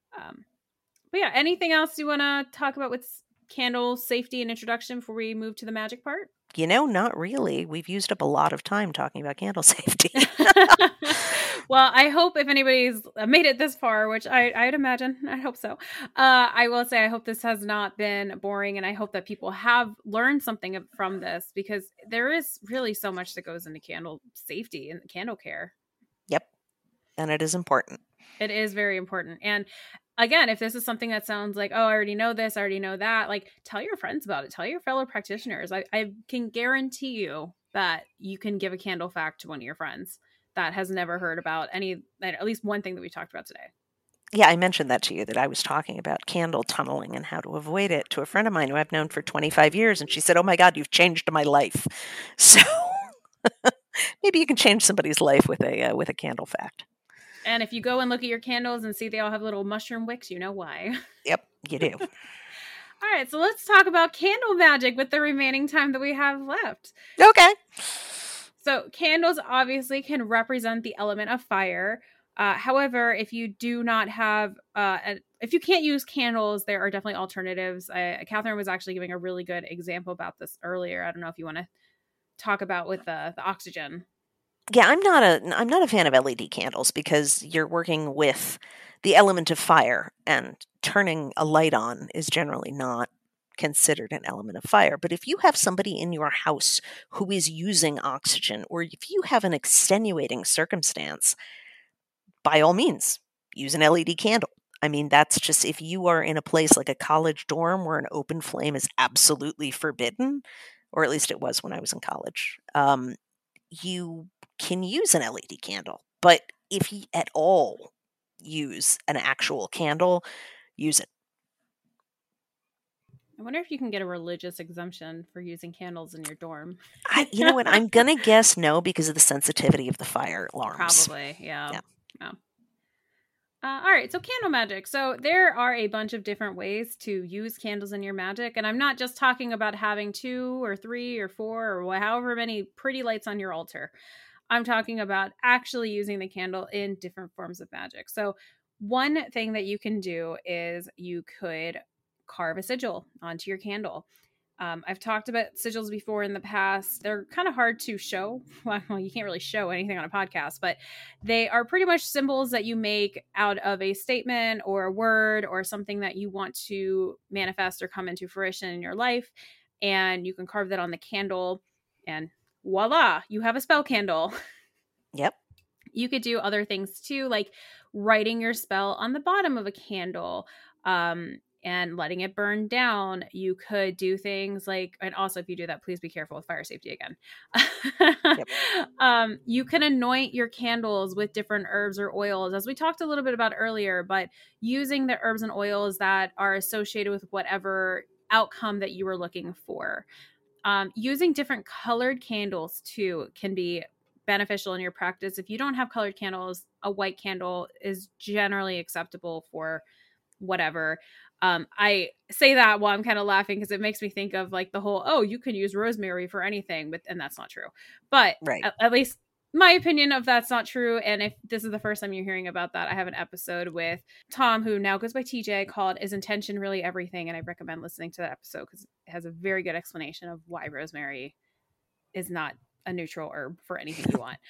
yeah, anything else you want to talk about with candle safety and introduction before we move to the magic part? Not really. We've used up a lot of time talking about candle safety. Well, I hope if anybody's made it this far, which I'd imagine, I hope so. I will say I hope this has not been boring, and I hope that people have learned something from this, because there is really so much that goes into candle safety and candle care. Yep. And it is important. It is very important. And again, if this is something that sounds like, oh, I already know this, I already know that, like, tell your friends about it. Tell your fellow practitioners. I can guarantee you that you can give a candle fact to one of your friends that has never heard about at least one thing that we talked about today. Yeah, I mentioned that to you, that I was talking about candle tunneling and how to avoid it to a friend of mine who I've known for 25 years. And she said, oh my God, you've changed my life. So maybe you can change somebody's life with a candle fact. And if you go and look at your candles and see they all have little mushroom wicks, you know why. Yep, you do. All right, so let's talk about candle magic with the remaining time that we have left. Okay. So candles obviously can represent the element of fire. However, if you do not have, if you can't use candles, there are definitely alternatives. Catherine was actually giving a really good example about this earlier. I don't know if you want to talk about with the oxygen. Yeah, I'm not a fan of LED candles because you're working with the element of fire, and turning a light on is generally not considered an element of fire. But if you have somebody in your house who is using oxygen, or if you have an extenuating circumstance, by all means, use an LED candle. I mean, that's just, if you are in a place like a college dorm where an open flame is absolutely forbidden, or at least it was when I was in college, you can use an LED candle. But if you at all use an actual candle, use it. I wonder if you can get a religious exemption for using candles in your dorm. You know what? I'm going to guess no, because of the sensitivity of the fire alarms. Probably, yeah. All right, so candle magic. So there are a bunch of different ways to use candles in your magic. And I'm not just talking about having 2 or 3 or 4 or however many pretty lights on your altar. I'm talking about actually using the candle in different forms of magic. So one thing that you can do is you could carve a sigil onto your candle. I've talked about sigils before in the past. They're kind of hard to show. Well, you can't really show anything on a podcast, but they are pretty much symbols that you make out of a statement or a word or something that you want to manifest or come into fruition in your life. And you can carve that on the candle, and voila, you have a spell candle. Yep. You could do other things too, like writing your spell on the bottom of a candle, and letting it burn down. You could do things like, and also if you do that, please be careful with fire safety again. Yep. You can anoint your candles with different herbs or oils, as we talked a little bit about earlier, but using the herbs and oils that are associated with whatever outcome that you were looking for. Using different colored candles too can be beneficial in your practice. If you don't have colored candles, a white candle is generally acceptable for whatever. I say that while I'm kind of laughing because it makes me think of like the whole, oh, you can use rosemary for anything, and that's not true. But right. At least my opinion of that's not true. And if this is the first time you're hearing about that, I have an episode with Tom, who now goes by TJ, called Is Intention Really Everything? And I recommend listening to that episode because it has a very good explanation of why rosemary is not a neutral herb for anything you want.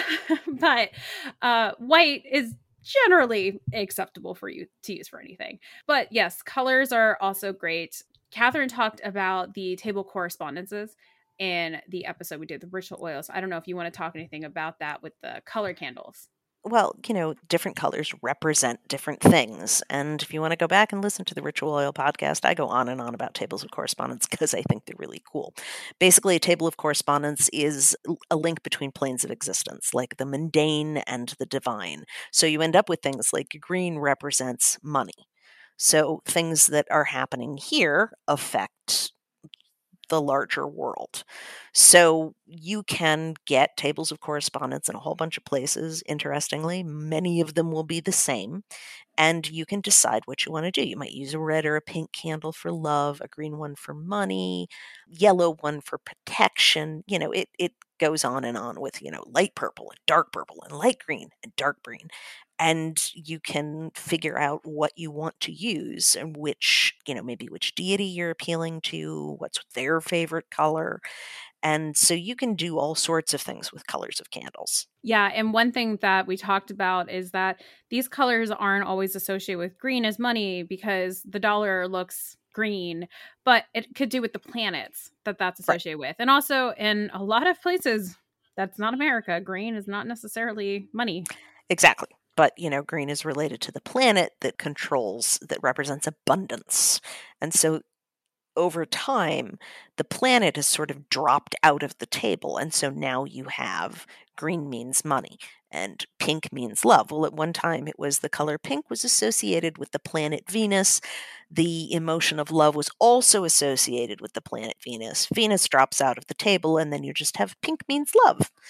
But white is generally acceptable for you to use for anything. But yes, colors are also great. Catherine talked about the table correspondences in the episode we did, the ritual oils. I don't know if you want to talk anything about that with the color candles. Well, different colors represent different things. And if you want to go back and listen to the Ritual Oil podcast, I go on and on about tables of correspondence because I think they're really cool. Basically, a table of correspondence is a link between planes of existence, like the mundane and the divine. So you end up with things like green represents money. So things that are happening here affect the larger world. So you can get tables of correspondence in a whole bunch of places. Interestingly, many of them will be the same, and you can decide what you want to do. You might use a red or a pink candle for love, a green one for money, yellow one for protection. It goes on and on with, light purple and dark purple and light green and dark green. And you can figure out what you want to use and maybe which deity you're appealing to, what's their favorite color. And so you can do all sorts of things with colors of candles. Yeah. And one thing that we talked about is that these colors aren't always associated with green as money because the dollar looks green, but it could do with the planets that's associated with. And also in a lot of places, that's not America. Green is not necessarily money. Exactly. But, green is related to the planet that represents abundance. And so over time, the planet has sort of dropped out of the table. And so now you have green means money and pink means love. Well, at one time, it was the color pink was associated with the planet Venus. The emotion of love was also associated with the planet Venus. Venus drops out of the table, and then you just have pink means love.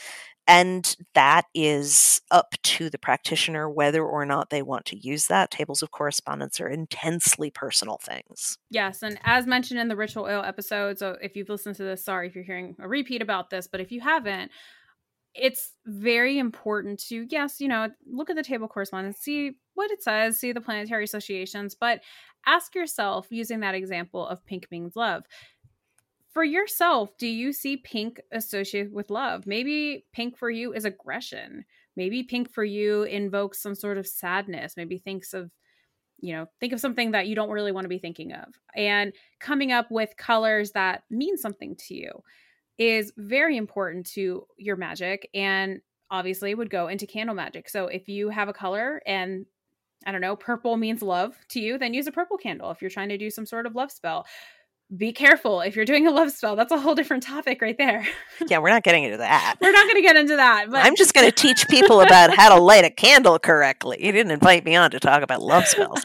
And that is up to the practitioner whether or not they want to use that. Tables of correspondence are intensely personal things. Yes. And as mentioned in the ritual oil episode, so if you've listened to this, sorry if you're hearing a repeat about this, but if you haven't, it's very important to, yes, look at the table correspondence, see what it says, see the planetary associations, but ask yourself, using that example of pink means love, for yourself, do you see pink associated with love? Maybe pink for you is aggression. Maybe pink for you invokes some sort of sadness. Maybe think of something that you don't really want to be thinking of. And coming up with colors that mean something to you is very important to your magic, and obviously would go into candle magic. So if you have a color and, I don't know, purple means love to you, then use a purple candle. If you're trying to do some sort of love spell, be careful if you're doing a love spell. That's a whole different topic right there. Yeah, we're not getting into that. We're not going to get into that. But I'm just going to teach people about how to light a candle correctly. You didn't invite me on to talk about love spells.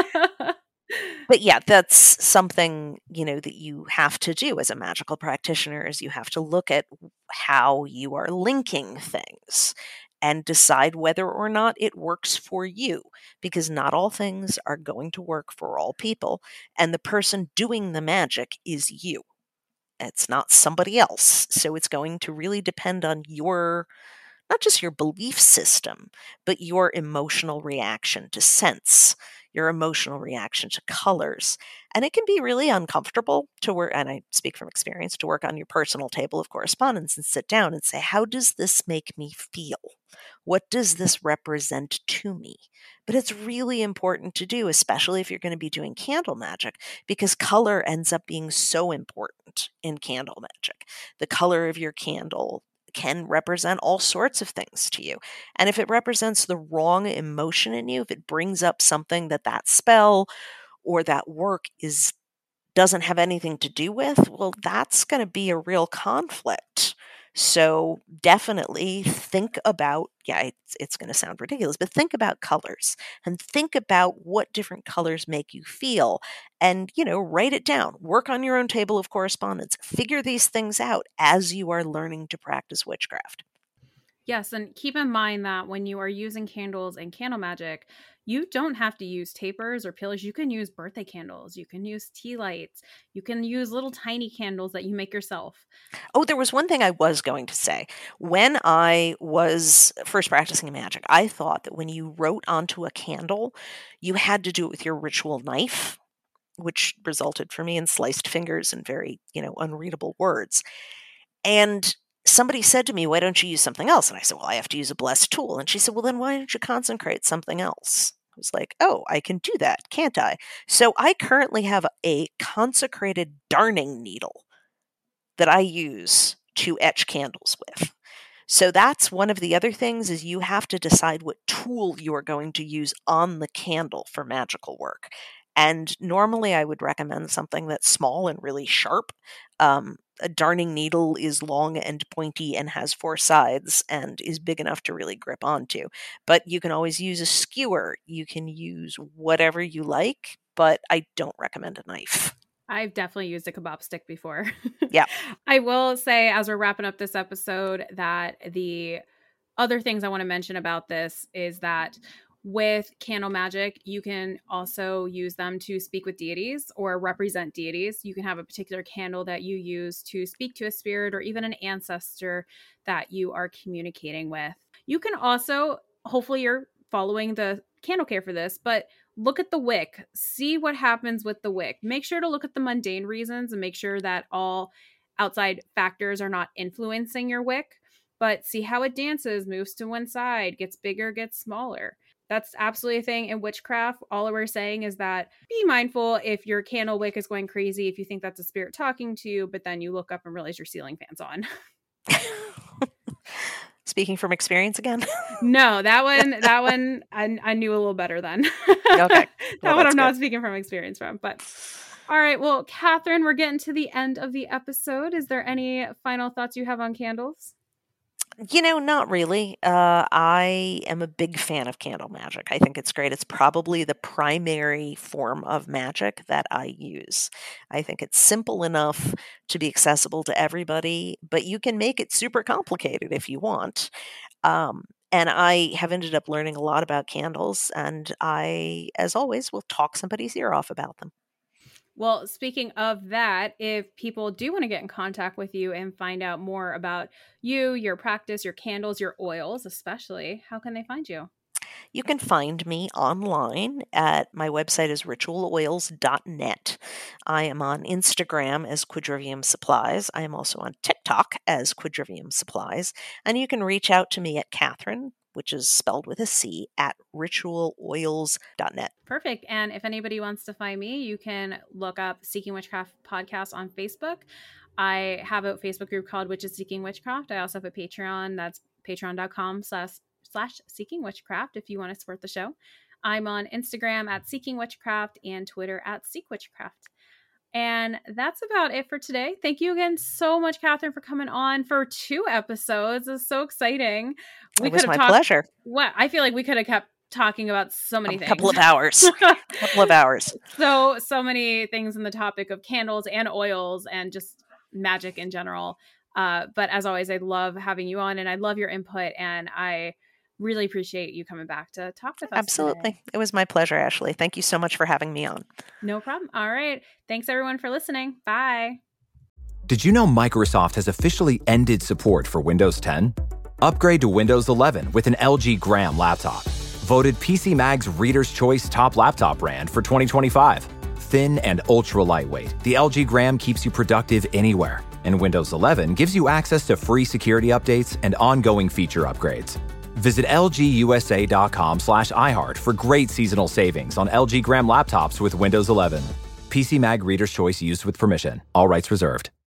But yeah, that's something, that you have to do as a magical practitioner, is you have to look at how you are linking things and decide whether or not it works for you, because not all things are going to work for all people, and the person doing the magic is you. It's not somebody else. So it's going to really depend on not just your belief system, but your emotional reaction to scents, your emotional reaction to colors. And it can be really uncomfortable to work, and I speak from experience, to work on your personal table of correspondence and sit down and say, how does this make me feel? What does this represent to me? But it's really important to do, especially if you're going to be doing candle magic, because color ends up being so important in candle magic. The color of your candle can represent all sorts of things to you. And if it represents the wrong emotion in you, if it brings up something that spell or that work doesn't have anything to do with, well, that's going to be a real conflict. So definitely think about, it's going to sound ridiculous, but think about colors and think about what different colors make you feel, and, write it down, work on your own table of correspondence, figure these things out as you are learning to practice witchcraft. Yes, and keep in mind that when you are using candles and candle magic, you don't have to use tapers or pillars. You can use birthday candles. You can use tea lights. You can use little tiny candles that you make yourself. Oh, there was one thing I was going to say. When I was first practicing magic, I thought that when you wrote onto a candle, you had to do it with your ritual knife, which resulted for me in sliced fingers and very, unreadable words. And somebody said to me, why don't you use something else? And I said, well, I have to use a blessed tool. And she said, well, then why don't you consecrate something else? I was like, oh, I can do that, can't I? So I currently have a consecrated darning needle that I use to etch candles with. So that's one of the other things, is you have to decide what tool you are going to use on the candle for magical work. And normally I would recommend something that's small and really sharp. A darning needle is long and pointy and has 4 sides and is big enough to really grip onto. But you can always use a skewer. You can use whatever you like, but I don't recommend a knife. I've definitely used a kebab stick before. Yeah. I will say, as we're wrapping up this episode, that the other things I want to mention about this is that with candle magic, you can also use them to speak with deities or represent deities. You can have a particular candle that you use to speak to a spirit or even an ancestor that you are communicating with. You can also, hopefully you're following the candle care for this, but look at the wick. See what happens with the wick. Make sure to look at the mundane reasons and make sure that all outside factors are not influencing your wick, but see how it dances, moves to one side, gets bigger, gets smaller. That's absolutely a thing in witchcraft. All we're saying is that be mindful if your candle wick is going crazy, if you think that's a spirit talking to you, but then you look up and realize your ceiling fan's on. Speaking from experience again? No, that one I knew a little better then. Okay. That one I'm not speaking from experience from, but all right. Well, Catherine, we're getting to the end of the episode. Is there any final thoughts you have on candles? Not really. I am a big fan of candle magic. I think it's great. It's probably the primary form of magic that I use. I think it's simple enough to be accessible to everybody, but you can make it super complicated if you want. And I have ended up learning a lot about candles, and I, as always, will talk somebody's ear off about them. Well, speaking of that, if people do want to get in contact with you and find out more about you, your practice, your candles, your oils, especially, how can they find you? You can find me online at my website is ritualoils.net. I am on Instagram as Quadrivium Supplies. I am also on TikTok as Quadrivium Supplies. And you can reach out to me at Catherine, which is spelled with a C, at ritualoils.net. Perfect. And if anybody wants to find me, you can look up Seeking Witchcraft Podcast on Facebook. I have a Facebook group called Witches Seeking Witchcraft. I also have a Patreon. That's patreon.com/Seeking Witchcraft if you want to support the show. I'm on Instagram at Seeking Witchcraft and Twitter at Seek Witchcraft. And that's about it for today. Thank you again so much, Catherine, for coming on for 2 episodes. It's so exciting. It was my pleasure. What I feel like we could have kept talking about so many things. A couple of hours. So many things in the topic of candles and oils and just magic in general. But as always, I love having you on and I love your input. And I really appreciate you coming back to talk with us. Absolutely. Today. It was my pleasure, Ashley. Thank you so much for having me on. No problem. All right. Thanks everyone for listening. Bye. Did you know Microsoft has officially ended support for Windows 10? Upgrade to Windows 11 with an LG Gram laptop. Voted PC Mag's Reader's Choice Top Laptop Brand for 2025. Thin and ultra lightweight, the LG Gram keeps you productive anywhere. And Windows 11 gives you access to free security updates and ongoing feature upgrades. Visit lgusa.com/iHeart for great seasonal savings on LG Gram laptops with Windows 11. PC Mag Reader's Choice used with permission. All rights reserved.